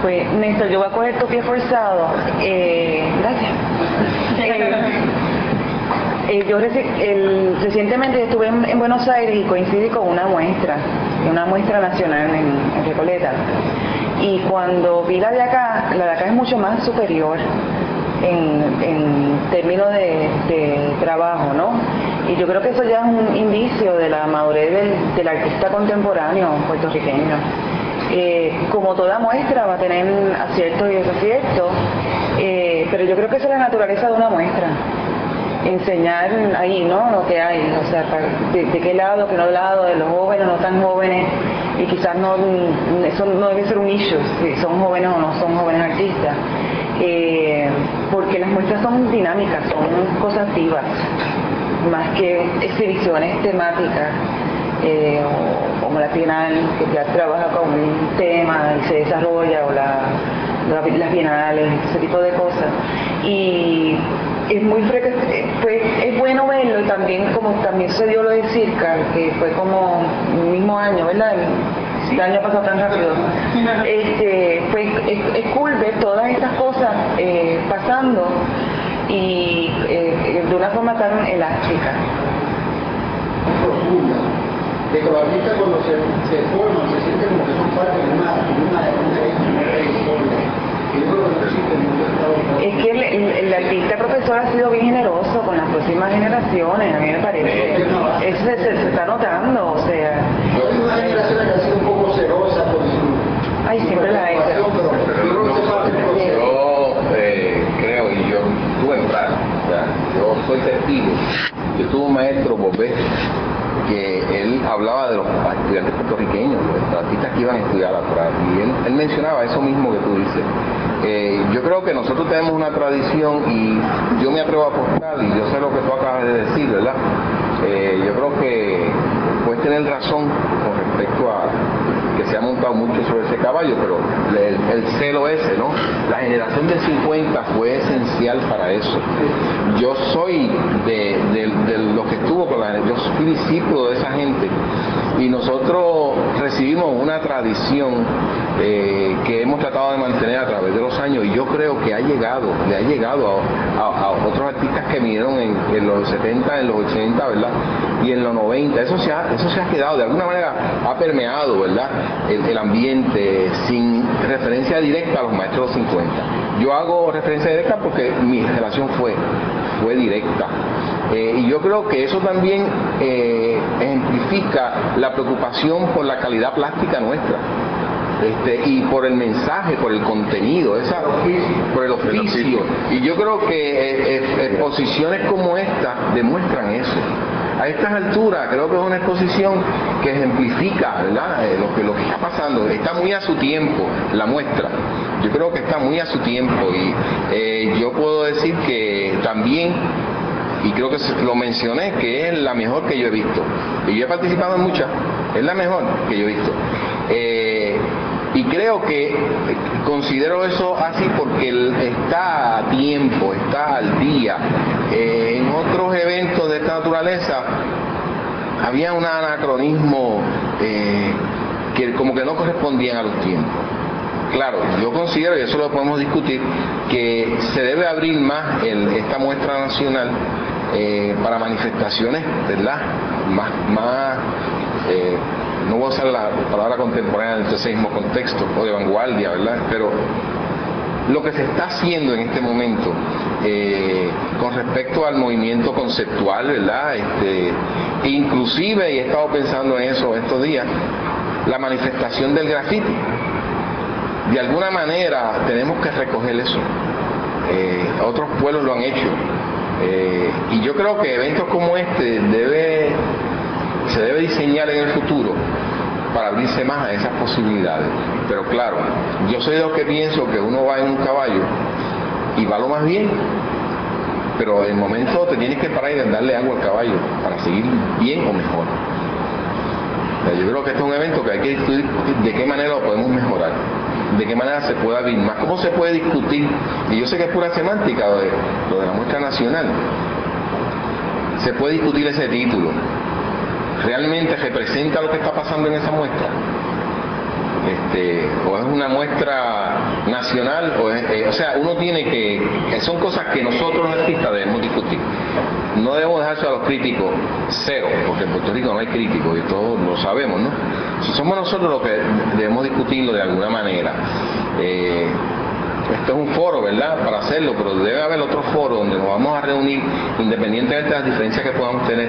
Pues, Néstor, yo voy a coger tu pie forzado. Gracias. Yo recientemente estuve en Buenos Aires y coincidí con una muestra nacional en Recoleta. Y cuando vi la de acá es mucho más superior en términos de trabajo, ¿no? Y yo creo que eso ya es un indicio de la madurez del artista contemporáneo puertorriqueño. Como toda muestra va a tener aciertos y desaciertos, pero yo creo que esa es la naturaleza de una muestra. Enseñar ahí, ¿no? Lo que hay, o sea, de qué lado, qué no lado, de los jóvenes, no tan jóvenes, y quizás eso no debe ser un issue, si son jóvenes o no son jóvenes artistas, porque las muestras son dinámicas, son cosas vivas, más que exhibiciones temáticas, como la Bienal, que ya trabaja con un tema y se desarrolla, o las bienales, ese tipo de cosas. Y es muy frecuente, pues es bueno verlo, y también como también sucedió lo de Circa, que fue como el mismo año, ¿verdad? El año pasado tan rápido. Pues es cool ver todas estas cosas pasando y de una forma tan elástica. Profunda, de que los artistas cuando se forman se sienten como que son parte de una es que el artista profesor ha sido bien generoso con las próximas generaciones, a mí me parece. Eso se está notando, o sea. Hay una generación que ha sido un poco celosa por su. Ay, siempre la hay. Yo creo, y yo estuve en Praga, yo soy testigo. Yo tuve un maestro, Bobé, que él hablaba de los estudiantes puertorriqueños, los artistas que iban a estudiar a Praga, y él mencionaba eso mismo que tú dices. Yo creo que nosotros tenemos una tradición, y yo me atrevo a apostar, y yo sé lo que tú acabas de decir, ¿verdad? Yo creo que puedes tener razón con respecto a que se ha montado mucho sobre ese caballo, pero el celo ese, ¿no? La generación del 50 fue esencial para eso. Yo soy de los que estuvo con yo fui discípulo de esa gente, y nosotros recibimos una tradición que hemos tratado de mantener a través de los años, y yo creo que le ha llegado a otros artistas que vinieron en los 70, en los 80, ¿verdad? Y en los 90, eso se ha quedado, de alguna manera ha permeado, ¿verdad? El ambiente, sin referencia directa a los maestros de los 50. Yo hago referencia directa porque mi relación fue directa. Y yo creo que eso también ejemplifica la preocupación por la calidad plástica nuestra. Y por el mensaje, por el contenido, por el oficio. Y yo creo que exposiciones como esta demuestran eso. A estas alturas creo que es una exposición que ejemplifica, ¿verdad? Lo que está pasando. Está muy a su tiempo la muestra. Yo creo que está muy a su tiempo, y yo puedo decir que también, y creo que lo mencioné, que es la mejor que yo he visto. Y yo he participado en muchas, es la mejor que yo he visto. Y creo que considero eso así porque está a tiempo, está al día. En otros eventos de esta naturaleza había un anacronismo que como que no correspondían a los tiempos. Claro, yo considero, y eso lo podemos discutir, que se debe abrir más esta muestra nacional para manifestaciones, ¿verdad? Más no voy a usar la palabra contemporánea en ese mismo contexto, o de vanguardia, ¿verdad? Pero lo que se está haciendo en este momento con respecto al movimiento conceptual, ¿verdad? Inclusive, y he estado pensando en eso estos días, la manifestación del graffiti. De alguna manera tenemos que recoger eso. Otros pueblos lo han hecho. Y yo creo que eventos como este se debe diseñar en el futuro para abrirse más a esas posibilidades. Pero claro, yo soy de los que pienso que uno va en un caballo y va lo más bien, pero en el momento te tienes que parar y darle agua al caballo para seguir bien o mejor. Yo creo que este es un evento que hay que discutir de qué manera lo podemos mejorar, de qué manera se puede abrir más, cómo se puede discutir. Y yo sé que es pura semántica lo de la muestra nacional. Se puede discutir ese título. ¿Realmente representa lo que está pasando en esa muestra? o es una muestra nacional, o sea, uno tiene que son cosas que nosotros los artistas debemos discutir. No debemos dejarse a los críticos cero, porque en Puerto Rico no hay críticos y todos lo sabemos, ¿no? Somos nosotros los que debemos discutirlo de alguna manera. Esto es un foro, ¿verdad?, para hacerlo, pero debe haber otro foro donde nos vamos a reunir, independientemente de las diferencias que podamos tener.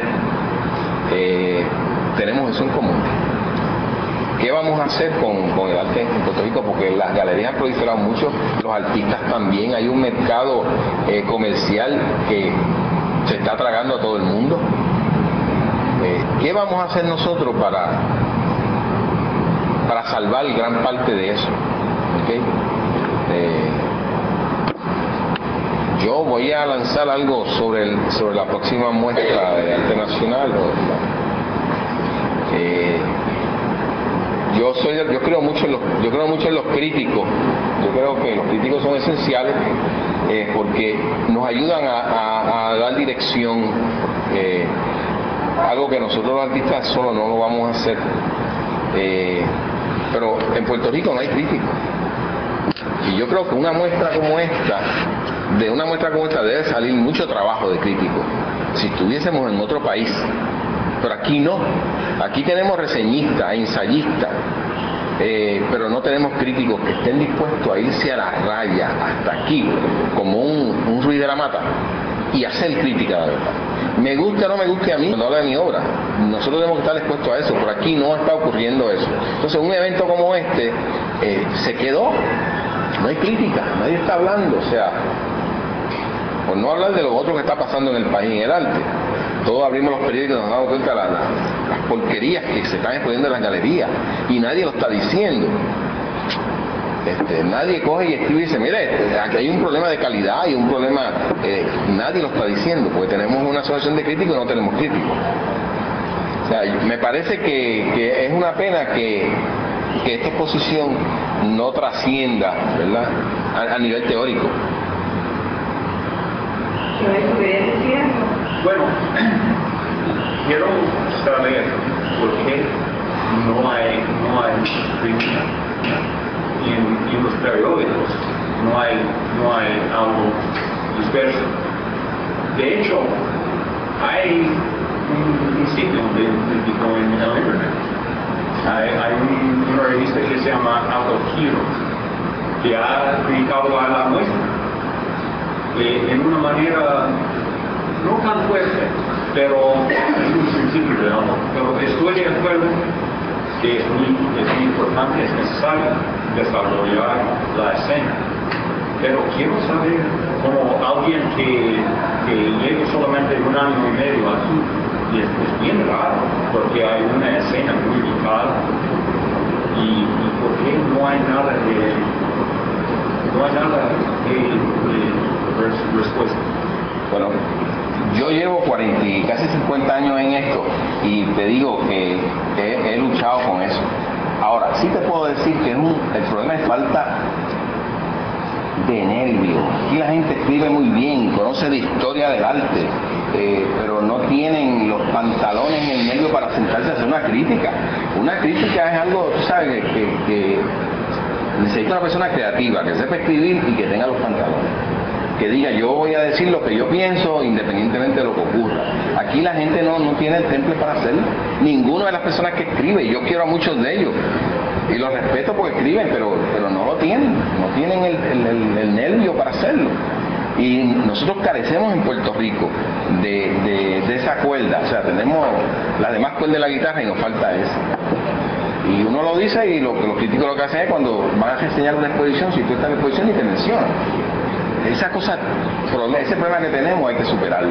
Tenemos eso en común. ¿Qué vamos a hacer con el arte en Puerto Rico? Porque las galerías han proliferado mucho, los artistas también, hay un mercado comercial que se está tragando a todo el mundo. ¿Qué vamos a hacer nosotros para salvar gran parte de eso? ¿Okay? Yo voy a lanzar algo sobre la próxima muestra de arte nacional. Yo creo mucho en los críticos. Yo creo que los críticos son esenciales porque nos ayudan a dar dirección, algo que nosotros los artistas solo no lo vamos a hacer. Pero en Puerto Rico no hay críticos. Y yo creo que de una muestra como esta debe salir mucho trabajo de crítico, si estuviésemos en otro país. Pero aquí no. Aquí tenemos reseñistas, ensayistas, pero no tenemos críticos que estén dispuestos a irse a la raya hasta aquí, como un Ruiz de la Mata, y hacer crítica de verdad. Me guste o no me guste a mí, cuando habla de mi obra, nosotros tenemos que estar expuestos a eso. Por aquí no está ocurriendo eso. Entonces un evento como este se quedó, no hay crítica, nadie está hablando, o sea, por no hablar de lo otro que está pasando en el país, en el arte. Todos abrimos los periódicos y nos damos cuenta de las porquerías que se están exponiendo en las galerías, y nadie lo está diciendo. Nadie coge y escribe y dice, mire, aquí hay un problema de calidad y un problema, nadie lo está diciendo, porque tenemos una asociación de críticos y no tenemos críticos. O sea, me parece que es una pena que esta exposición no trascienda, ¿verdad?, a nivel teórico. Bueno, quiero saber por qué no hay crítica en los periódicos, no hay algo disperso. De hecho, hay un sitio de crítico en el internet. Hay una revista que se llama Autogiro, que ha criticado a la muestra en una manera no tan fuerte, pero es muy sensible, pero estoy de acuerdo que es muy importante, es necesario desarrollar la escena. Pero quiero saber, como alguien que lleva solamente 1 año y medio aquí, y es bien raro, porque hay una escena muy vital, y por qué no hay nada de respuesta. Bueno, yo llevo casi 50 años en esto y te digo que he luchado con eso. Ahora, sí te puedo decir que el problema es falta de nervio. Aquí la gente escribe muy bien, conoce la historia del arte, pero no tienen los pantalones en el nervio para sentarse a hacer una crítica. Una crítica es algo, tú sabes, que necesita una persona creativa, que sepa escribir y que tenga los pantalones. Que diga, yo voy a decir lo que yo pienso independientemente de lo que ocurra. Aquí la gente no tiene el temple para hacerlo. Ninguna de las personas que escribe, yo quiero a muchos de ellos y los respeto porque escriben, pero no lo tienen, no tienen el nervio para hacerlo. Y nosotros carecemos en Puerto Rico de esa cuerda, o sea, tenemos las demás cuerdas de la guitarra y nos falta esa. Y uno lo dice, y lo que los críticos lo que hacen es cuando van a reseñar una exposición, si tú estás en la exposición, y te mencionan. Ese problema que tenemos hay que superarlo.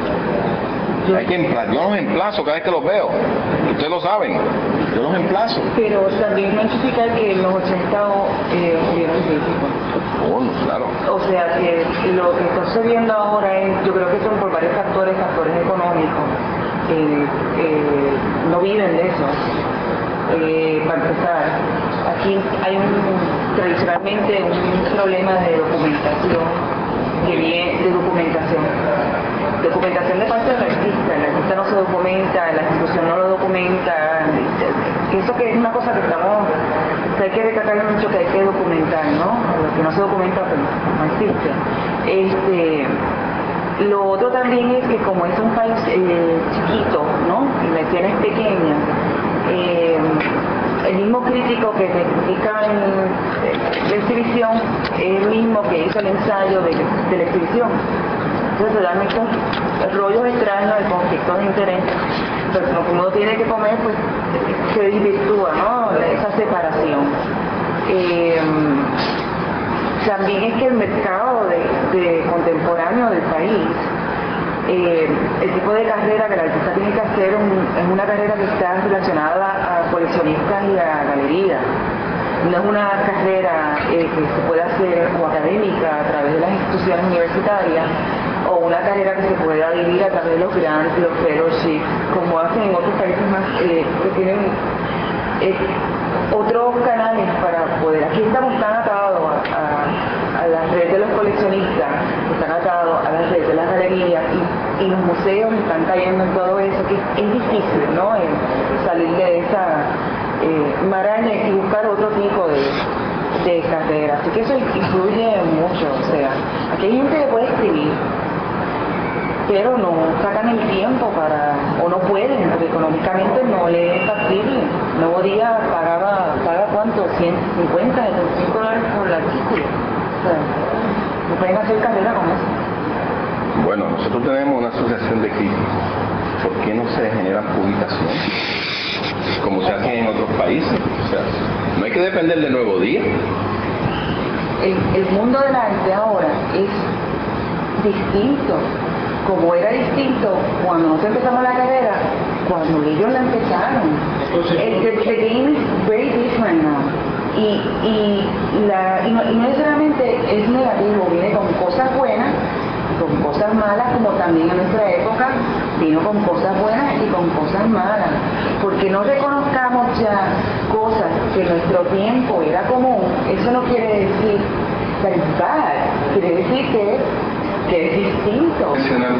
Yo los emplazo cada vez que los veo. Ustedes lo saben. Yo los emplazo. Pero también no significa que en los 80 hubieron críticos. Oh, no, claro. O sea, que lo que está sucediendo ahora yo creo que son por varios factores económicos. No viven de eso. Para empezar, aquí hay tradicionalmente un problema de documentación que viene de documentación de parte del artista. El artista no se documenta, la institución no lo documenta, eso que es una cosa que hay que recalcar mucho, que hay que documentar, ¿no? Lo que no se documenta pues no existe. Lo otro también es que como es un país chiquito, ¿no? Y la escena es pequeña, el mismo crítico que te critica en la exhibición es el mismo que hizo el ensayo de la exhibición. Entonces se dan estos rollos extraños de conflictos de interés, pero como uno tiene que comer, pues se desvirtúa, ¿no? Esa separación. También es que el mercado de contemporáneo del país, el tipo de carrera que el artista tiene que hacer es una carrera que está relacionada a coleccionistas y a galerías. No es una carrera que se pueda hacer o académica a través de las instituciones universitarias, o una carrera que se pueda vivir a través de los grants, los fellowships, como hacen en otros países más que tienen otros canales para poder. Aquí estamos tan atados a la red de los coleccionistas, están atados a la red de las galerías y los museos están cayendo en todo eso, que es difícil, ¿no? Salir de esa maraña y buscar otro tipo de carrera. Así que eso influye mucho. O sea, aquí hay gente que puede escribir, pero no sacan el tiempo o no pueden, porque económicamente no le es factible. Nuevo Día paga ¿cuánto? $150, $75 por el artículo. O sea, no pueden hacer carrera con eso. Bueno, nosotros tenemos una asociación de críticos. ¿Por qué no se generan publicaciones como se hace en otros países? O sea, no hay que depender de Nuevo Día. El mundo del arte ahora es distinto, como era distinto cuando nosotros empezamos la carrera, cuando ellos la empezaron. The game is very different now. Y no necesariamente es negativo, viene con cosas buenas, con cosas malas, como también en nuestra época vino con cosas buenas y con cosas malas, porque no reconozcamos ya cosas que en nuestro tiempo era común. Eso no quiere decir que es bad, quiere decir que es distinto.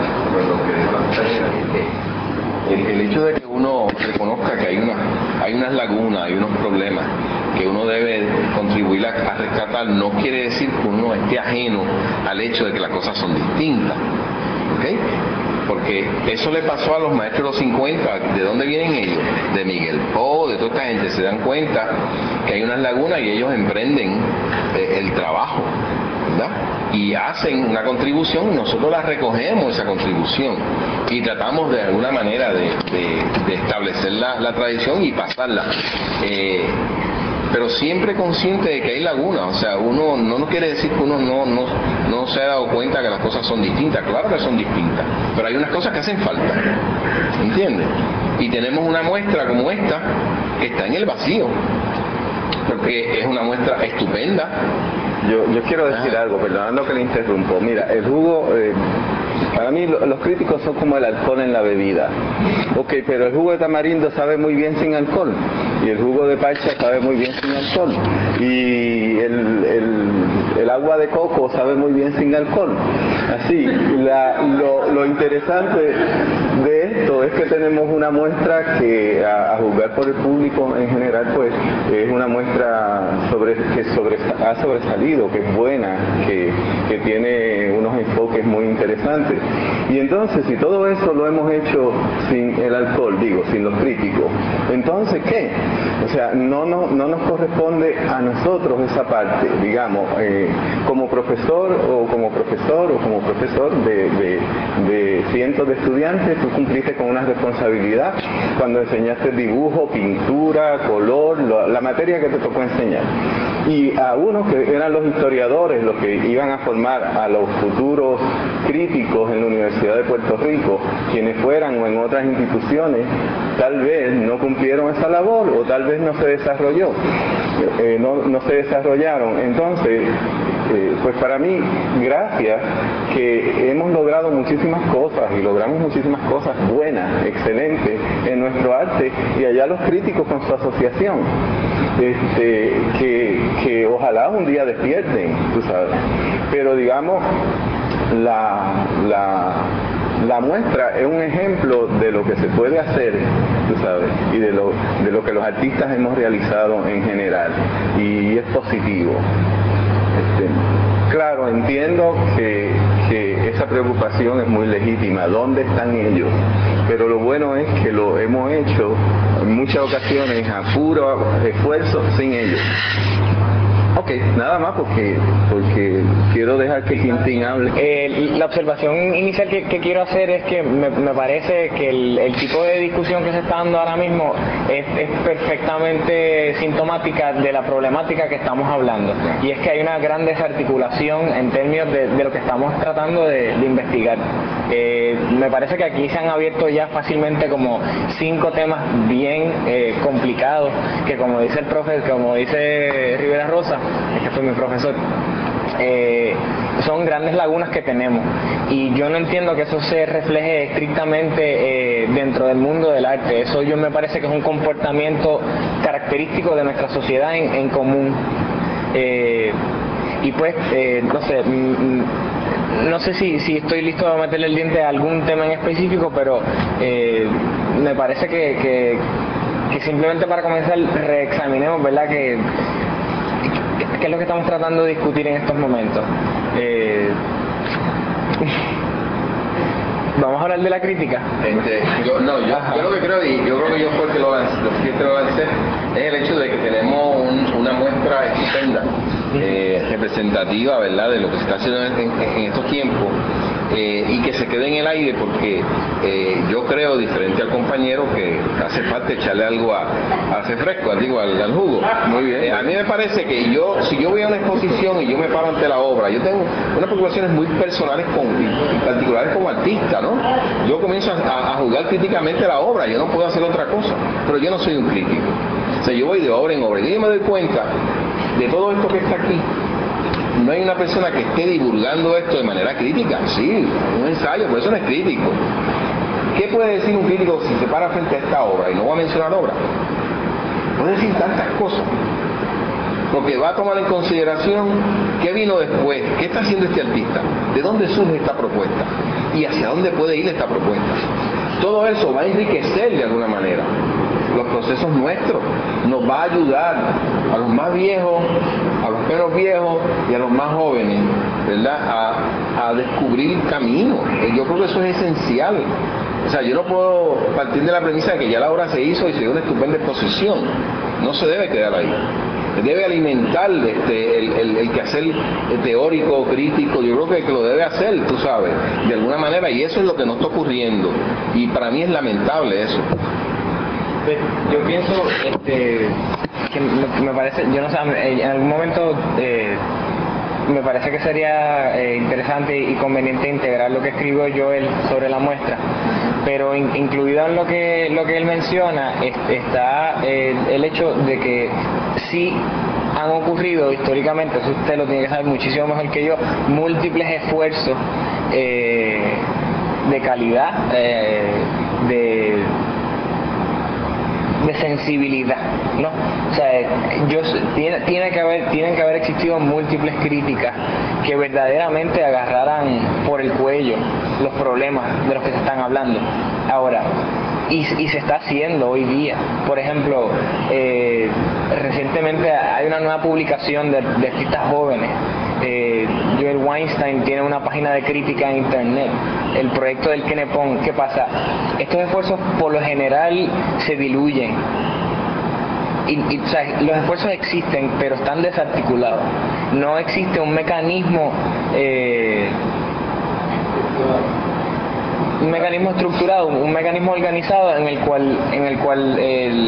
El hecho de que uno reconozca que hay unas lagunas, hay unos problemas que uno debe contribuir a rescatar, no quiere decir que uno esté ajeno al hecho de que las cosas son distintas, ¿okay? Porque eso le pasó a los maestros de los 50. ¿De dónde vienen ellos? De Miguel Po, de toda esta gente. Se dan cuenta que hay unas lagunas y ellos emprenden el trabajo, ¿verdad? Y hacen una contribución y nosotros la recogemos, esa contribución, y tratamos de alguna manera de establecer la tradición y pasarla. Pero siempre consciente de que hay lagunas. O sea, uno no quiere decir que uno no se ha dado cuenta que las cosas son distintas. Claro que son distintas, pero hay unas cosas que hacen falta, ¿entiendes? Y tenemos una muestra como esta que está en el vacío, porque es una muestra estupenda. Yo quiero decir algo, perdonando que le interrumpo. Mira, el jugo, para mí los críticos son como el alcohol en la bebida. Ok, pero el jugo de tamarindo sabe muy bien sin alcohol, y el jugo de parcha sabe muy bien sin alcohol, y el agua de coco sabe muy bien sin alcohol. Así, lo interesante de esto es que tenemos una muestra que, a juzgar por el público en general, pues es una muestra que ha sobresalido, que es buena, que tiene unos enfoques muy interesantes. Y entonces, si todo eso lo hemos hecho sin el alcohol, sin los críticos, entonces ¿qué? O sea, no nos corresponde a nosotros esa parte, digamos, como profesor de cientos de estudiantes. Tú cumpliste con una responsabilidad cuando enseñaste dibujo, pintura, color, la materia que te tocó enseñar. Y a unos que eran los historiadores, los que iban a formar a los futuros críticos en la Universidad de Puerto Rico, quienes fueran o en otras instituciones, tal vez no cumplieron esa labor, o tal vez no se desarrolló, no se desarrollaron. Entonces, pues para mí, gracias, que hemos logrado muchísimas cosas, y logramos muchísimas cosas buenas, excelentes en nuestro arte, y allá los críticos con su asociación, que ojalá un día despierten, tú sabes. Pero digamos, la muestra es un ejemplo de lo que se puede hacer, tú sabes, y de lo que los artistas hemos realizado en general, y es positivo. Claro, entiendo que esa preocupación es muy legítima. ¿Dónde están ellos? Pero lo bueno es que lo hemos hecho en muchas ocasiones a puro esfuerzo sin ellos. Ok, nada más porque quiero dejar que Quintín hable. La observación inicial que quiero hacer es que me parece que el tipo de discusión que se está dando ahora mismo es perfectamente sintomática de la problemática que estamos hablando, y es que hay una gran desarticulación en términos de lo que estamos tratando de investigar. Me parece que aquí se han abierto ya fácilmente como 5 temas bien complicados, que como dice el profe, como dice Rivera Rosa, es que fue mi profesor, son grandes lagunas que tenemos, y yo no entiendo que eso se refleje estrictamente dentro del mundo del arte. Eso yo me parece que es un comportamiento característico de nuestra sociedad en común, y pues no sé si estoy listo a meterle el diente a algún tema en específico, pero me parece que simplemente para comenzar reexaminemos, ¿verdad?, qué es lo que estamos tratando de discutir en estos momentos. Vamos a hablar de la crítica. Yo lo que creo, y yo creo que yo fue el que lo lancé, es el hecho de que tenemos una muestra estupenda, representativa, ¿verdad?, de lo que se está haciendo en estos tiempos, y que se quede en el aire, porque yo creo, diferente al compañero, que hace falta echarle algo a refresco, al jugo. Muy bien. A mí me parece que si yo voy a una exposición y yo me paro ante la obra, yo tengo unas preocupaciones muy personales y particulares como artista, ¿no? Yo comienzo a juzgar críticamente la obra, yo no puedo hacer otra cosa, pero yo no soy un crítico. O sea, yo voy de obra en obra, y yo me doy cuenta de todo esto que está aquí. No hay una persona que esté divulgando esto de manera crítica. Sí, un ensayo, pero eso no es crítico. ¿Qué puede decir un crítico si se para frente a esta obra? Y no voy a mencionar obra. Puede decir tantas cosas, porque va a tomar en consideración qué vino después, qué está haciendo este artista, de dónde surge esta propuesta y hacia dónde puede ir esta propuesta. Todo eso va a enriquecer de alguna manera los procesos nuestros, nos va a ayudar a los más viejos, a los menos viejos y a los más jóvenes, ¿verdad?, a descubrir caminos. Yo creo que eso es esencial. O sea, yo no puedo partir de la premisa de que ya la obra se hizo y se dio una estupenda exposición. No se debe quedar ahí. Debe alimentar el quehacer teórico, crítico. Yo creo que lo debe hacer, tú sabes, de alguna manera, y eso es lo que no está ocurriendo. Y para mí es lamentable eso. Yo pienso que me parece, yo no sé, en algún momento me parece que sería interesante y conveniente integrar lo que escribió Joel sobre la muestra, pero incluido en lo que él menciona está el hecho de que sí han ocurrido históricamente, eso usted lo tiene que saber muchísimo mejor que yo, múltiples esfuerzos de calidad, de sensibilidad, ¿no? O sea, tienen que haber existido múltiples críticas que verdaderamente agarraran por el cuello los problemas de los que se están hablando ahora, y se está haciendo hoy día. Por ejemplo, recientemente hay una nueva publicación de artistas jóvenes. Joel Weinstein tiene una página de crítica en internet, el proyecto del Kenepon. ¿Qué pasa? Estos esfuerzos por lo general se diluyen o sea, los esfuerzos existen, pero están desarticulados. No existe un mecanismo estructurado, un mecanismo organizado en el cual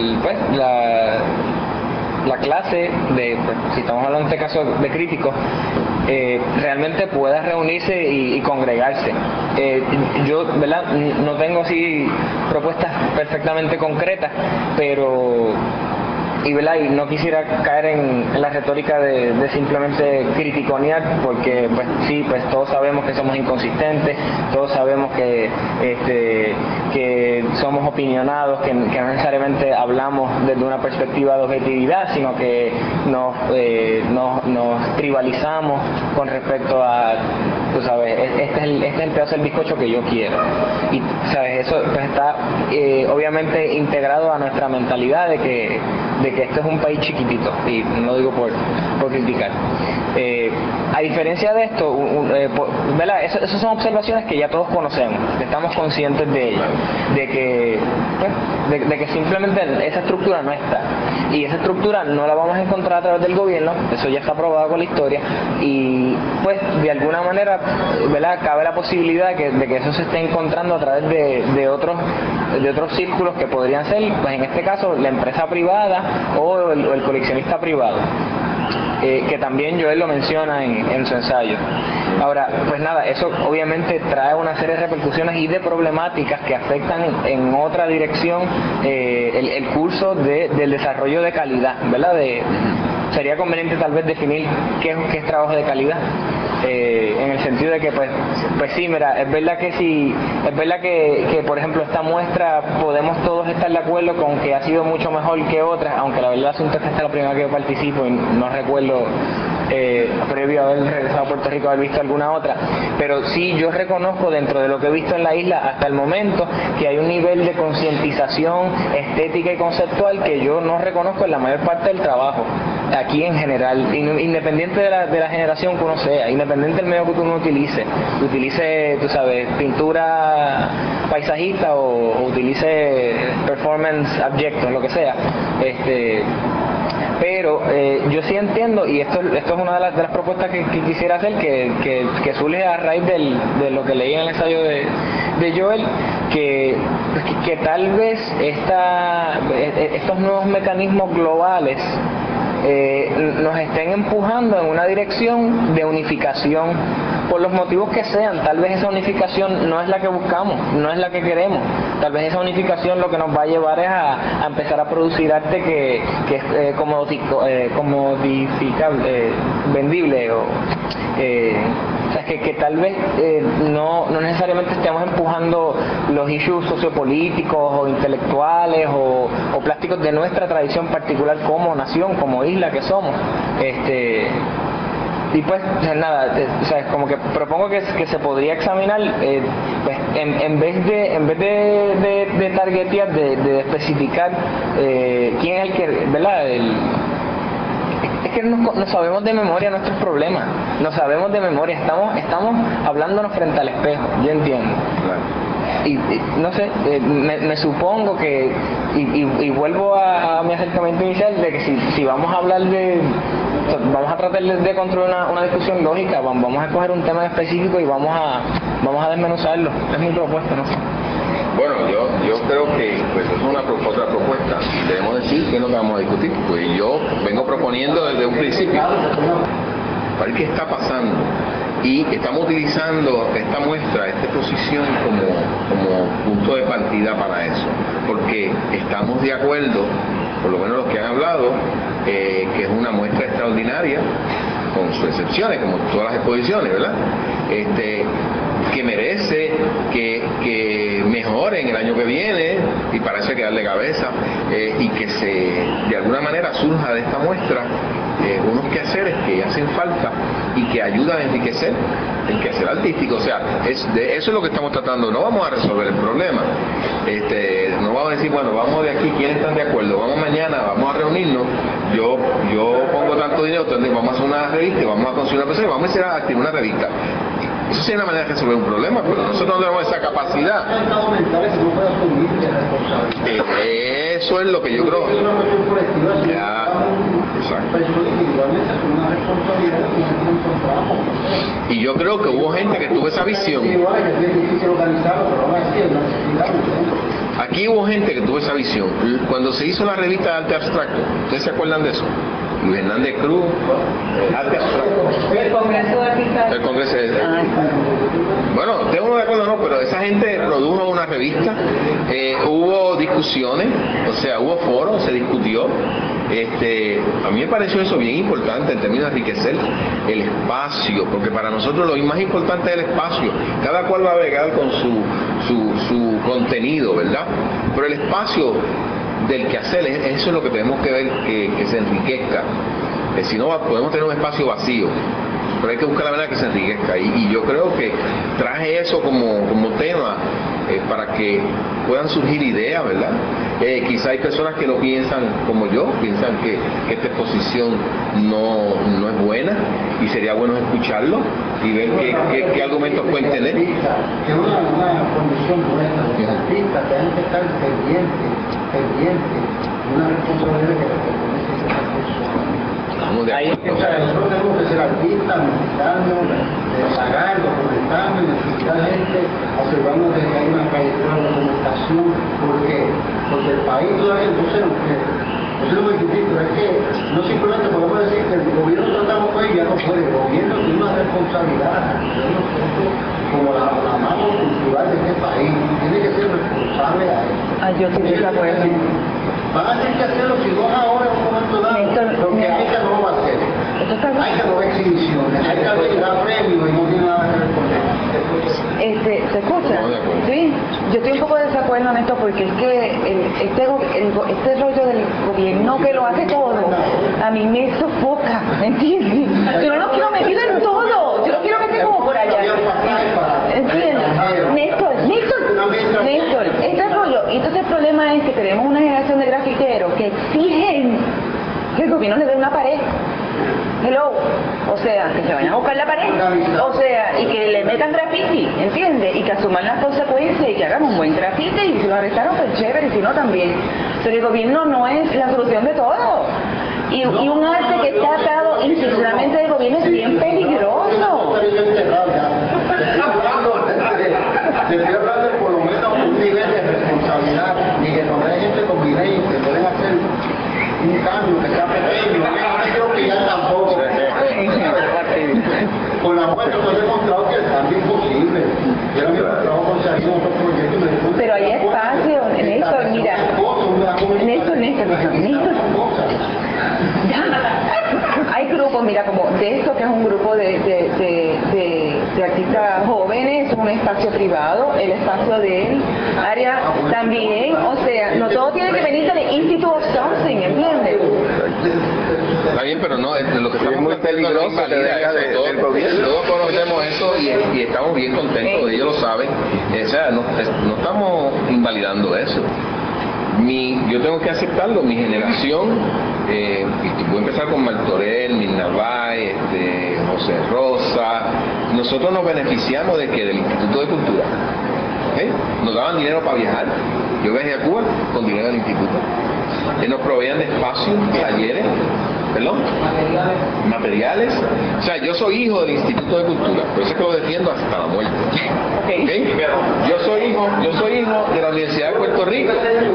la clase si estamos hablando en este caso de críticos, realmente pueda reunirse y congregarse. Yo, ¿verdad?, no tengo así propuestas perfectamente concretas, pero ¿verdad? Y no quisiera caer en la retórica de simplemente criticonear, porque pues sí, pues todos sabemos que somos inconsistentes, todos sabemos que somos opinionados, que no necesariamente hablamos desde una perspectiva de objetividad, sino que nos tribalizamos con respecto a, tú sabes, este es el pedazo del bizcocho que yo quiero. Y sabes, eso pues está obviamente integrado a nuestra mentalidad de que esto es un país chiquitito, y no lo digo por criticar. A diferencia de esto, ¿verdad? Esas son observaciones que ya todos conocemos, que estamos conscientes de ellas, de que simplemente esa estructura no está, y esa estructura no la vamos a encontrar a través del gobierno, eso ya está probado con la historia, y pues de alguna manera, ¿verdad?, cabe la posibilidad de que eso se esté encontrando a través de otros círculos que podrían ser, pues en este caso, la empresa privada o el coleccionista privado. Que también Joel lo menciona en su ensayo. Ahora, pues nada, eso obviamente trae una serie de repercusiones y de problemáticas que afectan en otra dirección el curso del desarrollo de calidad, ¿verdad? Sería conveniente tal vez definir qué es trabajo de calidad, en el sentido de que pues sí, mira, es verdad que por ejemplo esta muestra podemos todos estar de acuerdo con que ha sido mucho mejor que otras, aunque la verdad el asunto es que esta es la primera que yo participo y no recuerdo previo a haber regresado a Puerto Rico haber visto alguna otra, pero sí yo reconozco dentro de lo que he visto en la isla hasta el momento que hay un nivel de concientización estética y conceptual que yo no reconozco en la mayor parte del trabajo aquí en general, independiente de la generación que uno sea, independiente del medio que uno utilice, tú sabes, pintura paisajista o utilice performance objectos, lo que sea, pero yo sí entiendo, y esto es una de las propuestas que quisiera hacer, que surge a raíz de lo que leí en el ensayo de Joel, que tal vez estos nuevos mecanismos globales nos estén empujando en una dirección de unificación, por los motivos que sean. Tal vez esa unificación no es la que buscamos, no es la que queremos. Tal vez esa unificación lo que nos va a llevar es a empezar a producir arte que es comodificable, vendible, o sea, que tal vez no necesariamente estemos empujando los issues sociopolíticos o intelectuales o plásticos de nuestra tradición particular como nación, como isla que somos. Y pues nada, o sea, como que propongo que se podría examinar, pues, en vez de targetear, de especificar quién es el que, ¿verdad? Es que no sabemos de memoria nuestros problemas, no sabemos de memoria, estamos hablándonos frente al espejo, yo entiendo. Y no sé, me supongo que, y vuelvo a mi acercamiento inicial, de que si vamos a hablar vamos a tratar de construir una discusión lógica, vamos a escoger un tema específico y vamos a desmenuzarlo. Es mi propuesta, no sé. Bueno, yo creo que pues es otra propuesta. Debemos decir qué es lo que vamos a discutir. Pues yo vengo proponiendo desde un principio para ver qué está pasando, y estamos utilizando esta muestra, esta exposición como punto de partida para eso, porque estamos de acuerdo, por lo menos los que han hablado, que es una muestra extraordinaria, con sus excepciones, como todas las exposiciones, ¿verdad? Que merece que mejoren el año que viene, y para eso hay que darle cabeza, y que de alguna manera surja de esta muestra unos quehaceres que hacen falta y que ayudan a enriquecer el quehacer artístico. O sea, eso es lo que estamos tratando. No vamos a resolver el problema, no vamos a decir, bueno, vamos de aquí, ¿quiénes están de acuerdo? Vamos mañana, vamos a reunirnos, yo pongo tanto dinero, entonces vamos a hacer una revista, vamos a conseguir una persona y vamos a empezar a activar una revista. Eso sí es una manera de resolver un problema, pero nosotros no tenemos esa capacidad. Eso es lo que yo creo. Ya, exacto. Y yo creo que hubo gente que tuvo esa visión. Aquí hubo gente que tuvo esa visión. Cuando se hizo la revista de arte abstracto, ¿ustedes se acuerdan de eso? Luis Hernández Cruz, arte abstracto. El Congreso de Artistas. El Congreso de Bueno, tengo de acuerdo no, pero esa gente produjo una revista, hubo discusiones, o sea, hubo foros, se discutió. A mí me pareció eso bien importante en términos de enriquecer el espacio, porque para nosotros lo más importante es el espacio. Cada cual va a bregar con su contenido, ¿verdad? Pero el espacio del quehacer, eso es lo que tenemos que ver que se enriquezca. Si no, podemos tener un espacio vacío, pero hay que buscar la manera que se enriquezca. Y yo creo que traje eso como tema para que puedan surgir ideas, ¿verdad? Quizá hay personas que lo piensan como yo, piensan que esta exposición no es buena y sería bueno escucharlo y ver qué argumentos pueden tener. Que una condición nuestra, los artistas tienen que estar pendientes, una responsabilidad que le pertenece a esa persona. Ahí, O sea, nosotros tenemos que ser artistas, mexicanos, pagar, documentando, identificar gente, asegurarnos de que hay una trayectoria de documentación, porque el país todavía, no sé lo que critico, es que no simplemente podemos decir que el gobierno tratamos con él, ya no puede, el gobierno tiene una responsabilidad, nosotros, como la mano cultural de este país, tiene que ser responsable a eso. Yo estoy de acuerdo. Van a tener que hacerlo, si no ahora, en un momento dado, lo que hay que no va a hacer. Hay que no exhibiciones, hay que dar premios y no tiene nada que ver con eso. ¿Se escucha? Sí, yo estoy un poco de desacuerdo en esto porque es que este rollo del gobierno que lo hace todo, a mí me sofoca, ¿me entiendes? Yo no lo quiero metido en todo, yo lo quiero meter como por allá. ¿Entiendes? Néstor, este rollo, entonces el problema es que tenemos una generación de grafiteros que exigen que el gobierno le dé una pared. Hello, o sea, que se vayan a buscar la pared, o sea, y que le metan graffiti, ¿entiendes? Y que asuman las consecuencias y que hagan un buen graffiti y si lo arrestaron, pues chévere, y si no también. Pero el gobierno no es la solución de todo. Y un arte que está atado institucionalmente del gobierno es bien peligroso. Estoy hablando de por lo menos un nivel de responsabilidad y que cuando hay gente con Mireille que pueden hacer un cambio que sea pequeño, no creo que ya tampoco. Con la muerte nos ha demostrado que el cambio es posible. Yo no me trabajo con Sarino, otro proyecto. Pero hay espacio, Néstor, mira. Néstor. Hay grupos, mira, como de esto que es un grupo de artistas jóvenes, un espacio privado, el espacio de él, área también, o sea, no todo tiene que venir del Institute of Something, ¿entiendes? Está bien, pero no, lo que estamos es muy peligroso que venga del gobierno. Todos conocemos eso y estamos bien contentos, ellos lo saben. O sea, no estamos invalidando eso. Yo tengo que aceptarlo, mi generación, y voy a empezar con Martorell, Mirna Bay, José Rosa, nosotros nos beneficiamos del Instituto de Cultura. Nos daban dinero para viajar. Yo viajé a Cuba con dinero del instituto. Nos proveían de espacios, talleres, materiales. O sea, yo soy hijo del Instituto de Cultura, por eso es que lo defiendo hasta la muerte. ¿Okay? Yo soy hijo de la Universidad de Puerto Rico.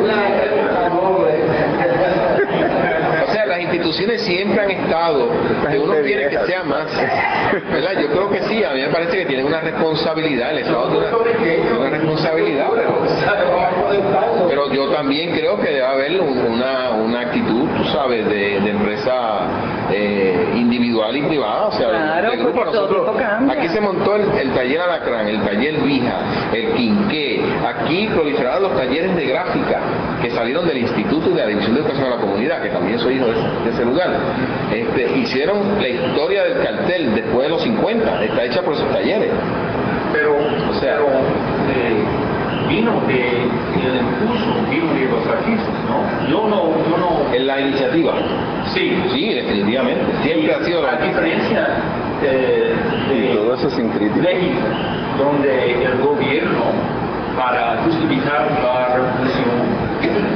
O sea, las instituciones siempre han estado, que uno quiere que sea más, ¿verdad? Yo creo que sí, a mí me parece que tienen una responsabilidad, el Estado tiene una responsabilidad, pero yo también creo que debe haber una actitud, tú sabes, de empresa individual y privada, o sea, claro, de grupo. Nosotros, aquí se montó el taller Alacrán, el taller Vija, el Quinqué, aquí proliferaron los talleres de gráfica que salieron del Instituto y de la División de Educación a la Comunidad, que también soy hijo de ese lugar. Hicieron la historia del cartel después de los 50, está hecha por esos talleres. Pero vino el impulso, vino de los artistas, ¿no? Yo no... En la iniciativa. Sí. Sí, definitivamente. Siempre ha sido la diferencia y todo eso sin crítica. México, donde el gobierno, para justificar la revolución,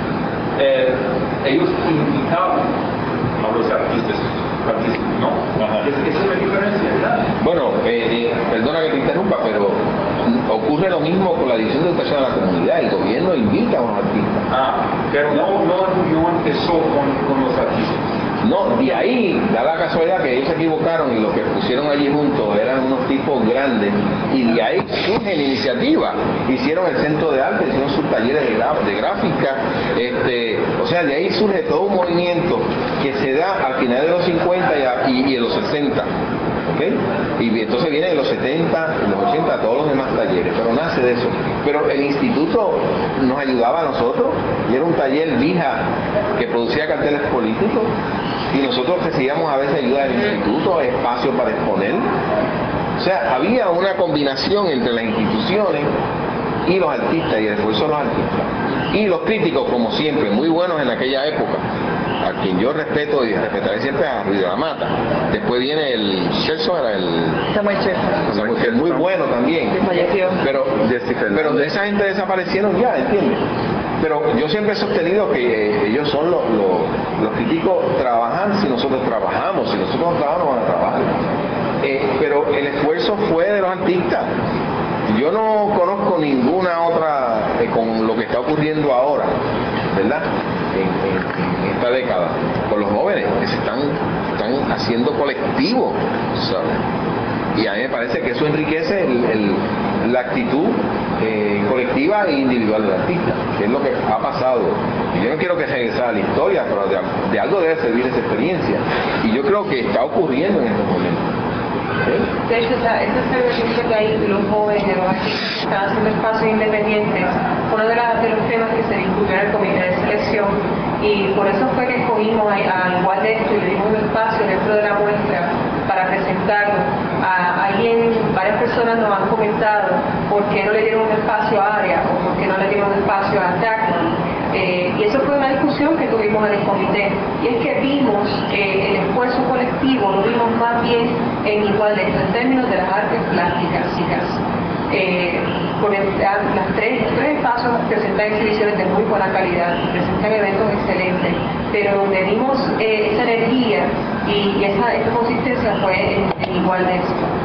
ellos invitaban a los artistas, ¿no? Esa es la diferencia, ¿verdad? Bueno, perdona que te interrumpa, pero ocurre lo mismo con la División de Educación a la Comunidad. El gobierno invita a los artistas. Pero no empezó con los artistas. No, de ahí da la casualidad que ellos se equivocaron y los que pusieron allí juntos eran unos tipos grandes, y de ahí surge la iniciativa. Hicieron el centro de arte, hicieron sus talleres de gráfica, o sea, de ahí surge todo un movimiento que se da al final de los 50 y en los 60. ¿Okay? Y entonces vienen los 70, los 80, todos los demás talleres, pero nace de eso. Pero el instituto nos ayudaba a nosotros, y era un taller vieja que producía carteles políticos, y nosotros recibíamos a veces ayuda del instituto, espacio para exponer. O sea, había una combinación entre las instituciones y los artistas, y el esfuerzo de los artistas. Y los críticos, como siempre, muy buenos en aquella época, a quien yo respeto y respetaré siempre a Ruiz de la Mata. Después viene el Sherson, Samuel Sherson, que es muy bueno también. falleció. Pero de esa gente desaparecieron ya, ¿entiendes? Pero yo siempre he sostenido que ellos son los críticos, trabajan si nosotros trabajamos, si nosotros no trabajamos, van a trabajar. Pero el esfuerzo fue de los artistas. Yo no conozco ninguna otra con lo que está ocurriendo ahora, ¿verdad? En esta década, con los jóvenes que se están haciendo colectivos, ¿sabes? Y a mí me parece que eso enriquece la actitud colectiva e individual del artista, que es lo que ha pasado. Y yo no quiero que regresara a la historia, pero de algo debe servir esa experiencia. Y yo creo que está ocurriendo en estos momentos. De hecho, esa experiencia que hay de los jóvenes, de los artistas que están haciendo espacios independientes, fue uno de los temas que se discutió en el comité de selección, y por eso fue que escogimos a Igual de Esto y le dimos un espacio dentro de la muestra para presentarlo. Varias personas nos han comentado por qué no le dieron un espacio a Aria o por qué no le dieron un espacio a Jackman. Y eso fue una discusión que tuvimos en el comité, y es que vimos el esfuerzo colectivo, lo vimos más bien en Igual de Esto, en términos de las artes plásticas. Porque los tres espacios presentan exhibiciones de muy buena calidad, presentan eventos excelentes, pero donde vimos esa energía y esa consistencia fue en Igual de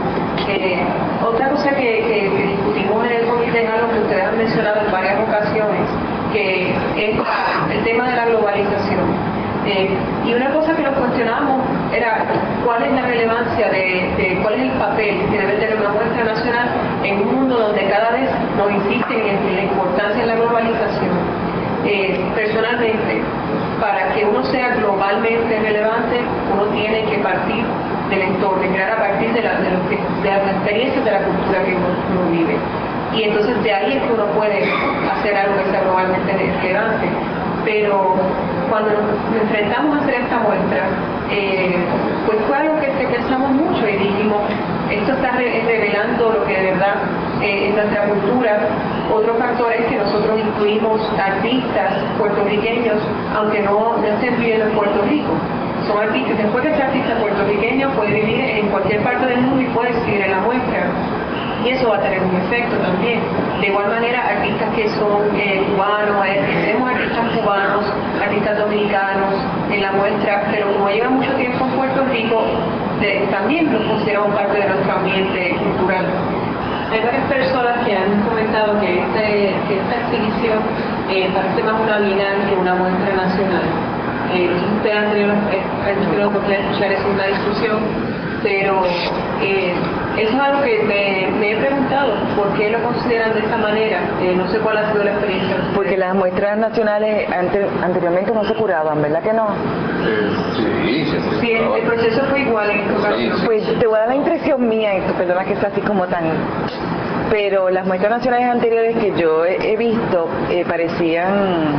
Esto. Otra cosa que discutimos en el comité es algo que ustedes han mencionado en varias ocasiones, que es el tema de la globalización. Y una cosa que nos cuestionamos era cuál es la relevancia cuál es el papel que debe tener una muestra nacional en un mundo donde cada vez nos insisten en la importancia de la globalización. Personalmente, para que uno sea globalmente relevante, uno tiene que partir del entorno, crear a partir de las experiencias de la cultura que uno vive. Y entonces de ahí es que uno puede hacer algo que sea globalmente relevante. Pero cuando nos enfrentamos a hacer esta muestra, pues fue algo que pensamos mucho y dijimos, esto está revelando lo que de verdad es nuestra cultura. Otro factor es que nosotros incluimos artistas puertorriqueños, aunque no estén viviendo en Puerto Rico. Son artistas, después que sea artista puertorriqueño puede vivir en cualquier parte del mundo y puede escribir en la muestra. Y eso va a tener un efecto también. De igual manera, artistas que son cubanos, tenemos artistas cubanos, artistas dominicanos en la muestra, pero como llevan mucho tiempo en Puerto Rico, también los consideramos parte de nuestro ambiente cultural. Hay varias personas que han comentado que esta exhibición parece más una bienal que una muestra nacional. Ustedes han tenido la oportunidad de escuchar eso en una discusión, pero eso es algo que me he preguntado, ¿por qué lo consideran de esta manera? No sé cuál ha sido la experiencia. Porque las muestras nacionales anteriormente no se curaban, ¿verdad que no? Sí, el proceso fue igual en esta ocasión. Pues te voy a dar la impresión mía, y perdona que sea así como tan... Pero las muestras nacionales anteriores que yo he visto parecían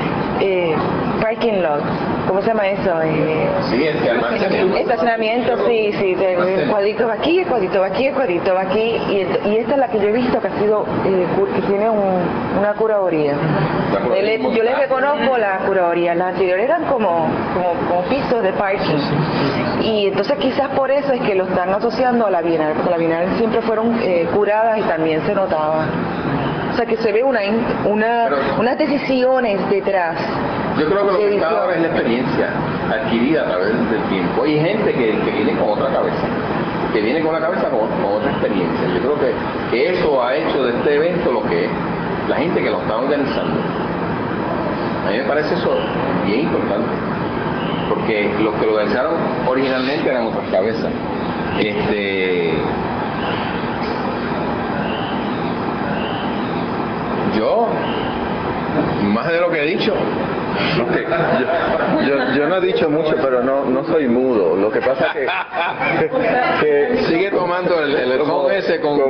parking lot. ¿Cómo se llama eso? Sí, estacionamiento, sí, el cuadrito va aquí, el cuadrito va aquí, el cuadrito va aquí, y esta es la que yo he visto que ha sido, que tiene una curaduría. Yo les reconozco la curaduría, las anteriores eran como pisos de parking, y entonces quizás por eso es que lo están asociando a la Bienal, porque la Bienal siempre fueron curadas y también se notaba. O sea que se ve unas decisiones detrás. Yo creo que lo que está ahora es la experiencia adquirida a través del tiempo. Hay gente que viene con otra cabeza, que viene con la cabeza con otra experiencia. Yo creo que eso ha hecho de este evento lo que es la gente que lo está organizando. A mí me parece eso bien importante. porque los que lo organizaron originalmente eran otras cabezas. Yo, más de lo que he dicho. Okay. Yo no he dicho mucho, pero no soy mudo. Lo que pasa es que sigue tomando el ron ese como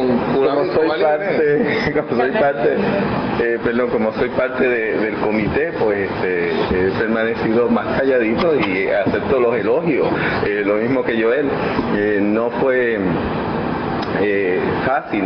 soy parte del comité, pues he permanecido más calladito y acepto los elogios, lo mismo que Joel. No fue fácil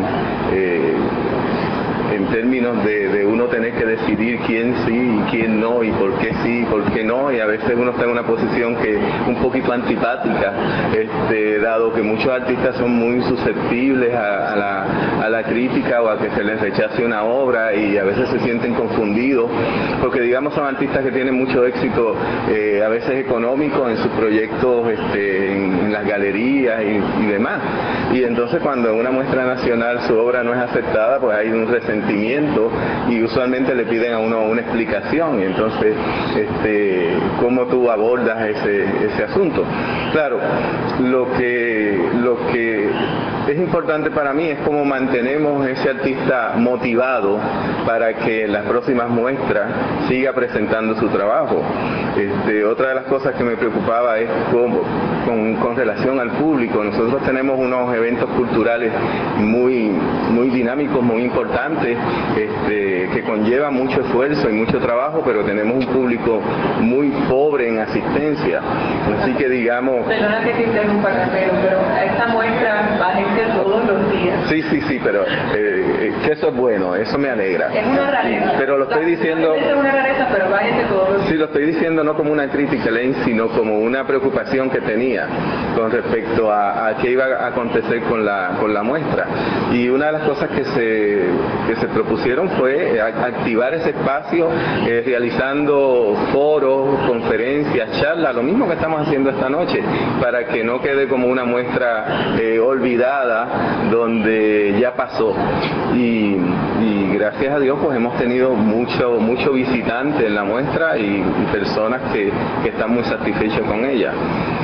en términos de uno tener que decidir quién sí y quién no, y por qué sí y por qué no, y a veces uno está en una posición que un poquito antipática, dado que muchos artistas son muy susceptibles a la crítica o a que se les rechace una obra, y a veces se sienten confundidos, porque digamos son artistas que tienen mucho éxito, a veces económico en sus proyectos, en las galerías y demás, y entonces cuando en una muestra nacional su obra no es aceptada, pues hay un resentimiento, y usualmente le piden a uno una explicación, y entonces cómo tú abordas ese asunto. Claro, lo que es importante para mí es cómo mantenemos ese artista motivado para que en las próximas muestras siga presentando su trabajo. Otra de las cosas que me preocupaba es con relación al público. Nosotros tenemos unos eventos culturales muy dinámicos, muy importantes, que conllevan mucho esfuerzo y mucho trabajo, pero tenemos un público muy pobre en asistencia. Así que digamos... Perdona que te interrumpa, pero esta muestra va a gente todos los días. Sí, pero que eso es bueno, eso me alegra. Es una rareza. Pero lo estoy diciendo... Es una rareza, pero va gente todos los días. Sí, lo estoy diciendo no como una crítica, Elaine, sino como una preocupación que tenía con respecto a qué iba a acontecer con la muestra. Y una de las cosas que se propusieron fue activar ese espacio, realizando foros, conferencias, charlas, lo mismo que estamos haciendo esta noche, para que no quede como una muestra olvidada donde ya pasó. Y gracias a Dios pues hemos tenido mucho visitante en la muestra y personas que están muy satisfechos con ella.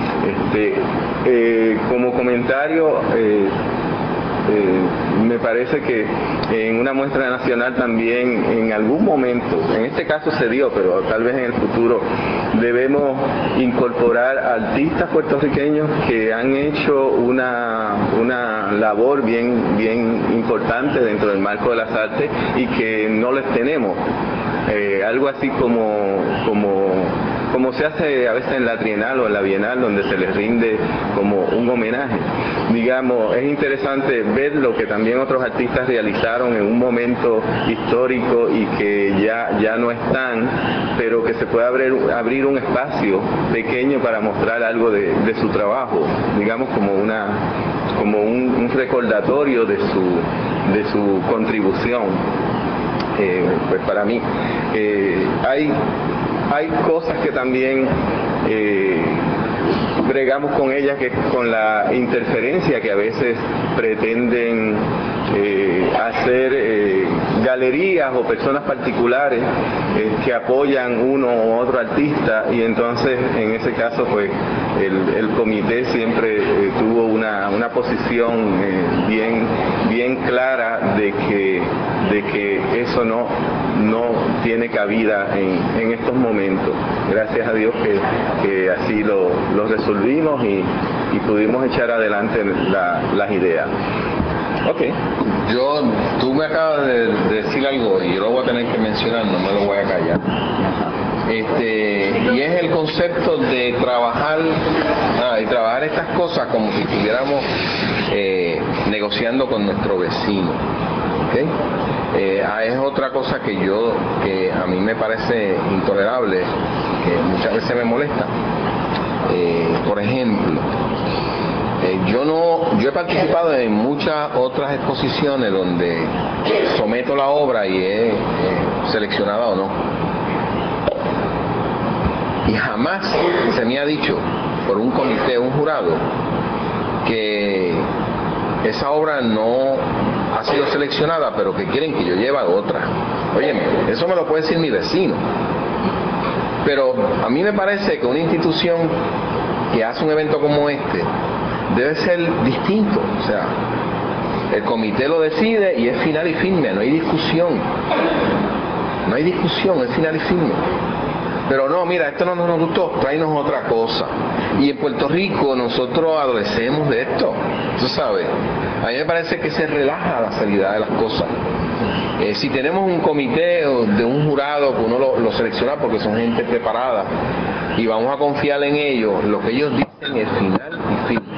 Como comentario, me parece que en una muestra nacional también en algún momento, en este caso se dio, pero tal vez en el futuro, debemos incorporar artistas puertorriqueños que han hecho una labor bien importante dentro del marco de las artes y que no les tenemos. Algo así como se hace a veces en la Trienal o en la Bienal, donde se les rinde como un homenaje. Digamos, es interesante ver lo que también otros artistas realizaron en un momento histórico y que ya no están, pero que se puede abrir un espacio pequeño para mostrar algo de su trabajo, digamos como un recordatorio de su contribución. Pues para mí hay cosas que también bregamos con ellas, que con la interferencia que a veces pretenden hacer galerías o personas particulares que apoyan uno u otro artista, y entonces en ese caso pues el comité siempre tuvo una posición bien clara de que eso no tiene cabida en estos momentos. Gracias a Dios que así lo resolvimos y pudimos echar adelante las ideas. Okay. Tú me acabas de decir algo y yo lo voy a tener que mencionar, no me lo voy a callar. Y es el concepto de trabajar estas cosas como si estuviéramos negociando con nuestro vecino. ¿Okay? Es otra cosa que a mí me parece intolerable, que muchas veces me molesta. Por ejemplo, yo he participado en muchas otras exposiciones donde someto la obra y es seleccionada o no. Y jamás se me ha dicho por un comité, un jurado, que esa obra no ha sido seleccionada, pero que quieren que yo lleve otra. Óyeme, eso me lo puede decir mi vecino. Pero a mí me parece que una institución que hace un evento como este debe ser distinto, o sea, el comité lo decide y es final y firme, no hay discusión, es final y firme. Pero no, mira, esto no nos gustó, tráenos otra cosa. Y en Puerto Rico nosotros adolecemos de esto, tú sabes. A mí me parece que se relaja la seriedad de las cosas. Si tenemos un comité de un jurado que uno lo selecciona porque son gente preparada y vamos a confiar en ellos, lo que ellos dicen es final y firme.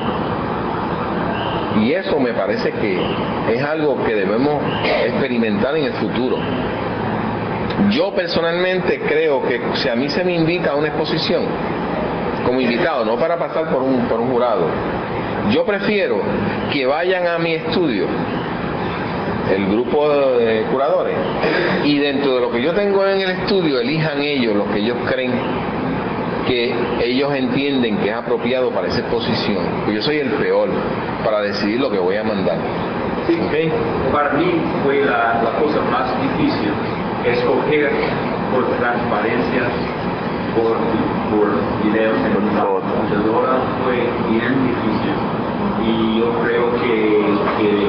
Y eso me parece que es algo que debemos experimentar en el futuro. Yo personalmente creo que si a mí se me invita a una exposición como invitado, no para pasar por un jurado, yo prefiero que vayan a mi estudio, el grupo de curadores, y dentro de lo que yo tengo en el estudio elijan ellos lo que ellos creen que ellos entienden que es apropiado para esa exposición. Yo soy el peor para decidir lo que voy a mandar. Sí, ¿okay? Para mí fue la cosa más difícil escoger por transparencia, por videos en la computadora, fue bien difícil. Y yo creo que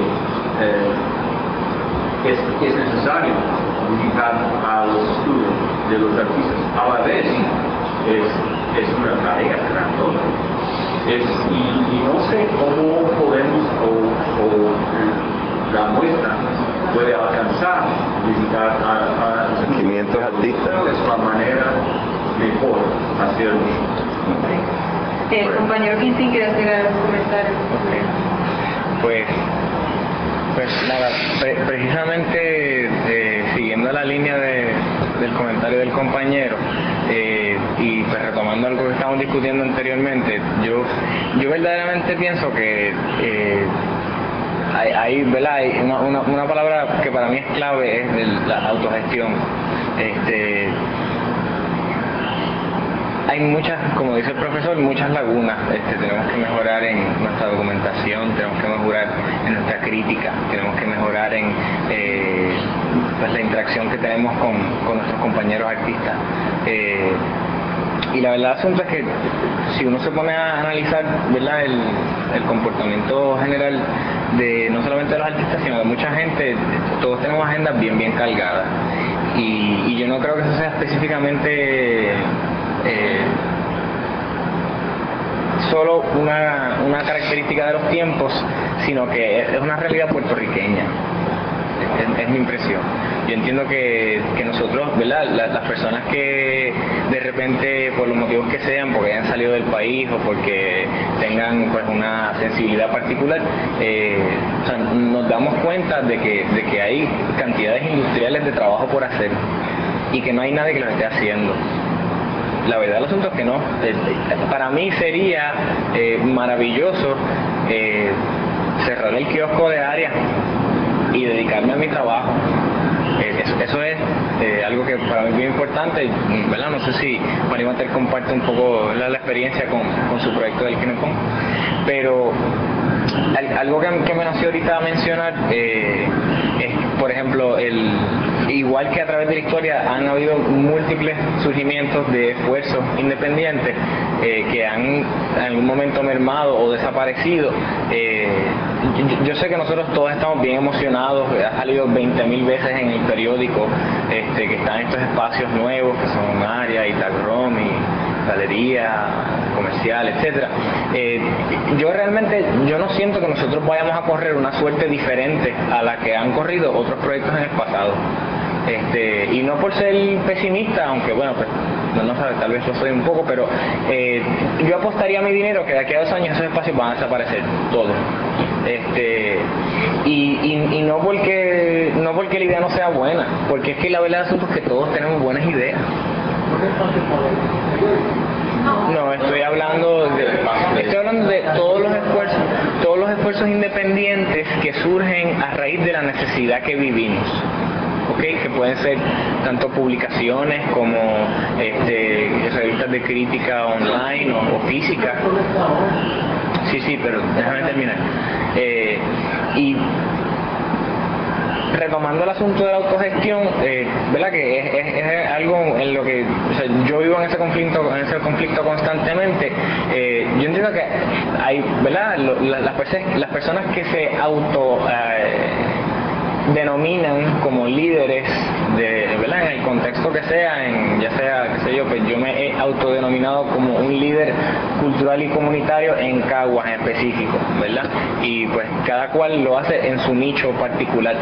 es necesario invitar a los estudios de los artistas. A la vez es una tarea grandota. Y no sé cómo podemos o la muestra puede alcanzar visitar a 500 artistas. Es la manera mejor hacerlo. Compañero Quintín, ¿quiere hacer algún comentario? Okay. Pues nada, precisamente siguiendo la línea del comentario del compañero y pues retomando algo que estábamos discutiendo anteriormente, yo verdaderamente pienso que hay una palabra que para mí es clave, es la autogestión. Hay muchas, como dice el profesor, muchas lagunas. Tenemos que mejorar en nuestra documentación, tenemos que mejorar en nuestra crítica, tenemos que mejorar en pues la interacción que tenemos con nuestros compañeros artistas. Y la verdad del asunto es que si uno se pone a analizar, ¿verdad?, el comportamiento general de no solamente de los artistas, sino de mucha gente, todos tenemos agendas bien cargadas. Y yo no creo que eso sea específicamente solo una característica de los tiempos, sino que es una realidad puertorriqueña. Es mi impresión. Yo entiendo que nosotros, ¿verdad?, las personas que de repente, por los motivos que sean, porque hayan salido del país o porque tengan pues una sensibilidad particular, o sea, nos damos cuenta de que hay cantidades industriales de trabajo por hacer y que no hay nadie que lo esté haciendo. La verdad del asunto es que no. Para mí sería maravilloso cerrar el kiosco de área y dedicarme a mi trabajo. Eso es algo que para mí es bien importante, ¿verdad? No sé si Marimater comparte un poco la experiencia con su proyecto del Kinecon, pero algo que me nació ahorita a mencionar es, por ejemplo, igual que a través de la historia han habido múltiples surgimientos de esfuerzos independientes que han en algún momento mermado o desaparecido. Yo sé que nosotros todos estamos bien emocionados, ha salido 20.000 veces en el periódico que están estos espacios nuevos que son área y tag room y galería comercial, etcétera. Yo no siento que nosotros vayamos a correr una suerte diferente a la que han corrido otros proyectos en el pasado. Y no por ser pesimista, aunque bueno, pues no sabe, tal vez lo soy un poco, pero yo apostaría mi dinero que de aquí a 2 años esos espacios van a desaparecer todos. Y no porque la idea no sea buena, porque es que la verdad del asunto es que todos tenemos buenas ideas. No, estoy hablando de todos los esfuerzos independientes que surgen a raíz de la necesidad que vivimos. Okay, que pueden ser tanto publicaciones como revistas de crítica online o física. Sí, pero déjame terminar. retomando el asunto de la autogestión, ¿verdad? Que es algo en lo que, o sea, yo vivo en ese conflicto constantemente. Yo entiendo que hay, ¿verdad? Las personas que se denominan como líderes ¿verdad? En el contexto que sea, ya sea, qué sé yo, pues yo me he autodenominado como un líder cultural y comunitario en Caguas en específico, ¿verdad? Y pues cada cual lo hace en su nicho particular.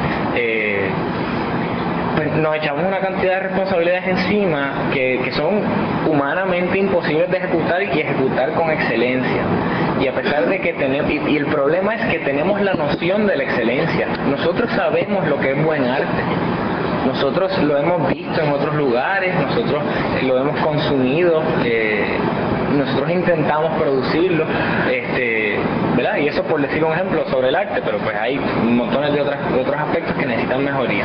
Pues nos echamos una cantidad de responsabilidades encima que son humanamente imposibles de ejecutar y ejecutar con excelencia. Y a pesar de que tenemos, y el problema es que tenemos la noción de la excelencia. Nosotros sabemos lo que es buen arte. Nosotros lo hemos visto en otros lugares, nosotros lo hemos consumido, nosotros intentamos producirlo, ¿verdad? Y eso por decir un ejemplo sobre el arte, pero pues hay montones de otros aspectos que necesitan mejoría.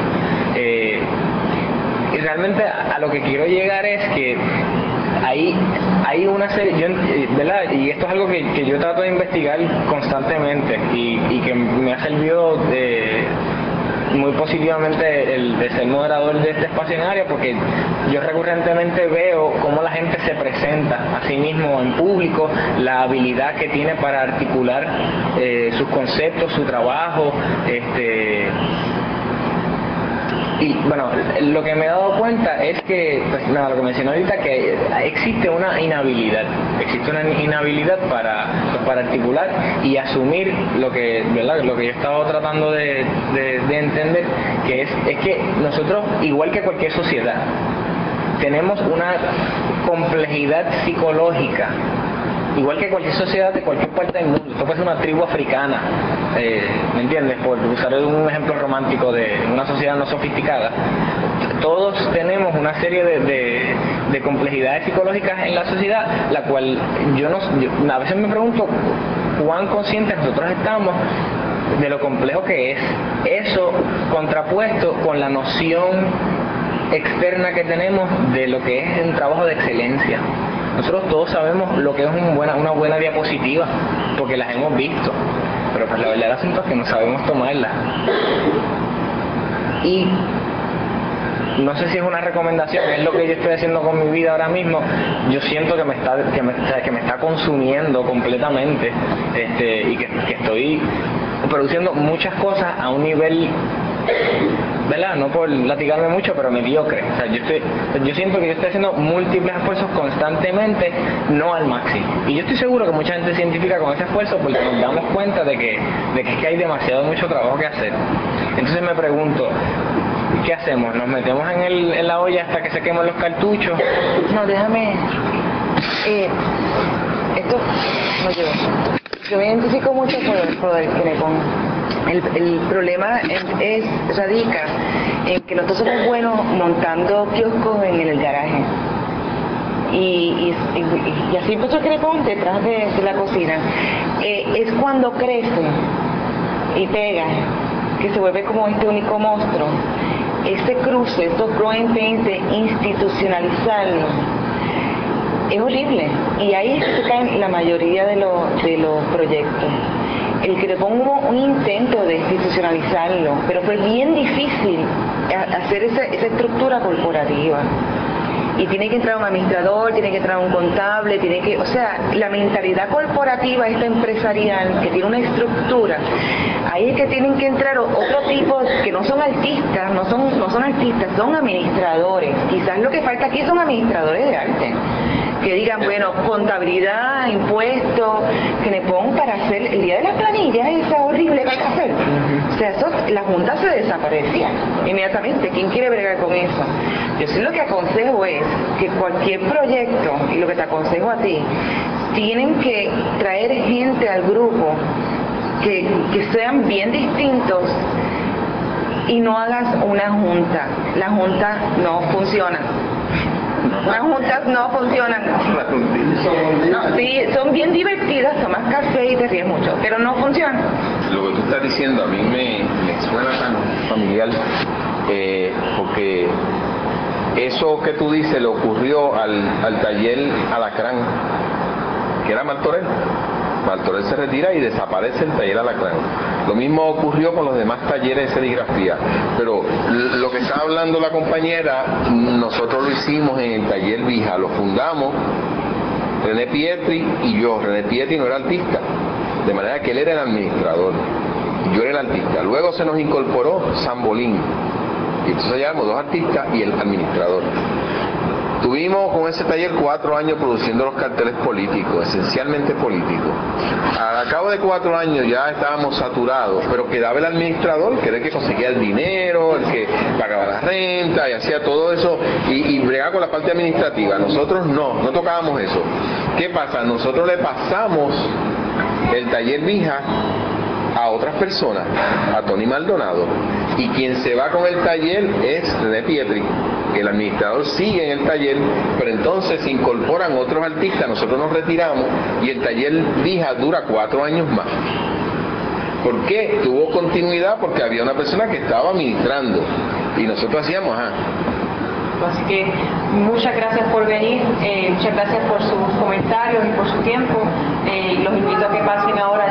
Y realmente a lo que quiero llegar es que hay una serie, ¿verdad? Y esto es algo que yo trato de investigar constantemente y que me ha servido muy positivamente el de ser moderador de este espacio en área, porque yo recurrentemente veo cómo la gente se presenta a sí mismo en público, la habilidad que tiene para articular sus conceptos, su trabajo, y bueno, lo que me he dado cuenta es que, pues nada, lo que mencioné ahorita, que existe una inhabilidad para articular y asumir lo que, ¿verdad? Lo que yo he estado tratando de entender, que es que nosotros, igual que cualquier sociedad, tenemos una complejidad psicológica, igual que cualquier sociedad de cualquier parte del mundo. Esto puede ser una tribu africana, ¿me entiendes? Por usar un ejemplo romántico de una sociedad no sofisticada. Todos tenemos una serie de complejidades psicológicas en la sociedad, la cual yo a veces me pregunto cuán conscientes nosotros estamos de lo complejo que es eso, contrapuesto con la noción externa que tenemos de lo que es un trabajo de excelencia. Nosotros todos sabemos lo que es una buena diapositiva, porque las hemos visto, pero pues la verdad del asunto es que no sabemos tomarlas. Y no sé si es una recomendación, es lo que yo estoy haciendo con mi vida ahora mismo. Yo siento que me está consumiendo completamente, y que estoy produciendo muchas cosas a un nivel, ¿verdad? No por latigarme mucho, pero mediocre. O sea, yo siento que yo estoy haciendo múltiples esfuerzos constantemente, no al máximo. Y yo estoy seguro que mucha gente se identifica con ese esfuerzo porque nos damos cuenta de que hay mucho trabajo que hacer. Entonces me pregunto, ¿qué hacemos? ¿Nos metemos en la olla hasta que se quemen los cartuchos? No, déjame... esto no llevo. Yo me identifico mucho por el Kenepón. El problema radica en que nosotros somos buenos montando kioscos en el garaje. Y así empezó el Kenepón detrás de la cocina. Es cuando crece y pega que se vuelve como este único monstruo. Este cruce, estos growing pains de institucionalizarlo, es horrible, y ahí se caen la mayoría de los proyectos. El que le pongo un intento de institucionalizarlo, pero fue bien difícil hacer esa estructura corporativa. Y tiene que entrar un administrador, tiene que entrar un contable, o sea, la mentalidad corporativa, esta empresarial, que tiene una estructura, ahí es que tienen que entrar otro tipo, que no son artistas, no son artistas, son administradores. Quizás lo que falta aquí son administradores de arte, que digan, bueno, contabilidad, impuestos, que le pongan para hacer el día de las planillas, esa horrible que hay que hacer. O sea, la junta se desaparecía inmediatamente. ¿Quién quiere bregar con eso? Yo sí lo que aconsejo es que cualquier proyecto, y lo que te aconsejo a ti, tienen que traer gente al grupo que sean bien distintos, y no hagas una junta. La junta no funciona. Las juntas no funcionan. Sí, son bien divertidas, son más café y te ríes mucho, pero no funcionan. Lo que tú estás diciendo a mí me suena tan familiar, porque eso que tú dices le ocurrió al taller Alacrán, que era Martorell. Martorell se retira y desaparece el taller Alacrán. Lo mismo ocurrió con los demás talleres de serigrafía. Pero lo que está hablando la compañera, nosotros lo hicimos en el taller Vija, lo fundamos René Pietri y yo. René Pietri no era artista, de manera que él era el administrador, yo era el artista. Luego se nos incorporó Sambolín, y entonces llevamos 2 artistas y el administrador. Tuvimos con ese taller 4 años produciendo los carteles políticos, esencialmente políticos. Al cabo de 4 años ya estábamos saturados, pero quedaba el administrador, que era el que conseguía el dinero, el que pagaba la renta y hacía todo eso y bregaba con la parte administrativa. Nosotros no tocábamos eso. ¿Qué pasa? Nosotros le pasamos el taller Vija a otras personas, a Tony Maldonado, y quien se va con el taller es René Pietri. El administrador sigue en el taller, pero entonces se incorporan otros artistas, nosotros nos retiramos y el taller Vija dura 4 años más. ¿Por qué? Tuvo continuidad porque había una persona que estaba administrando y nosotros hacíamos, Así que muchas gracias por venir, muchas gracias por sus comentarios y por su tiempo. Los invito a que pasen ahora